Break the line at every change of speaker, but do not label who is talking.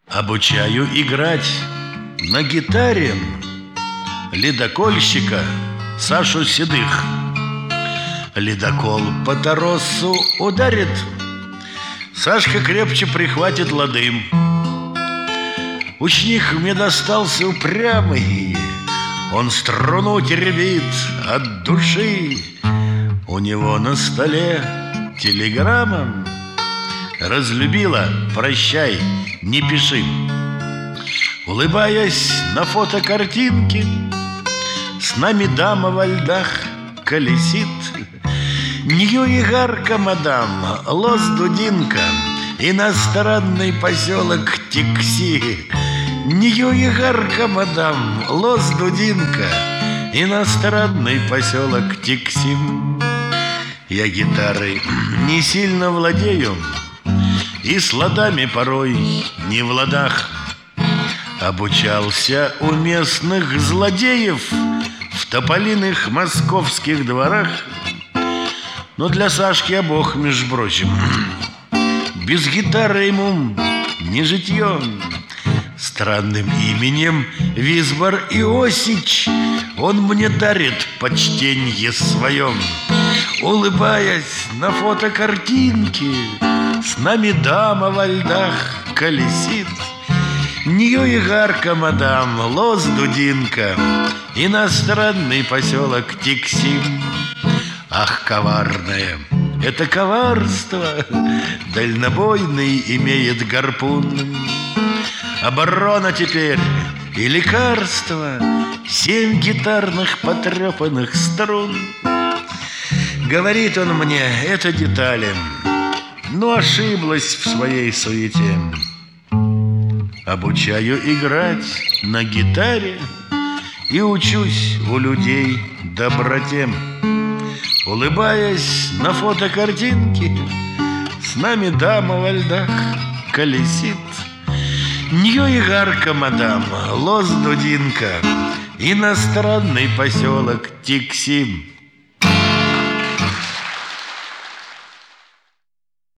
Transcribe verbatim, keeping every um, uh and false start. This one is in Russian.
Обучаю играть на гитаре ледокольщика Сашу Седых. Ледокол по торосу ударит, Сашка крепче прихватит лады. Ученик мне достался упрямый, он струну теребит от души. У него на столе телеграмма: разлюбила, прощай, не пиши. Улыбаясь на фотокартинке, с нами дама во льдах колесит. Нью-Игарка, мадам, Лос-Дудинка, иностранный поселок Тикси. Нью-Игарка, мадам, Лос-Дудинка, иностранный поселок Тикси. Я гитарой не сильно владею и с ладами порой не в ладах. Обучался у местных злодеев в тополиных московских дворах. Но для Сашки я бог, между прочим, без гитары ему не житье. Странным именем Визбор Иосич он мне дарит почтенье свое. Улыбаясь на фотокартинке, с нами дама во льдах колесит. Нью-Игарка, мадам, Лос-Дудинка, иностранный поселок Тикси. Ах, коварное это коварство, дальнобойный имеет гарпун. Оборона теперь и лекарство, семь гитарных потрепанных струн. Говорит он мне, это детали, но ошиблась в своей суете. Обучаю играть на гитаре и учусь у людей доброте. Улыбаясь на фотокартинке, с нами дама во льдах колесит. Нью-Игарка, мадам, Лос-Дудинка, иностранный поселок Тикси.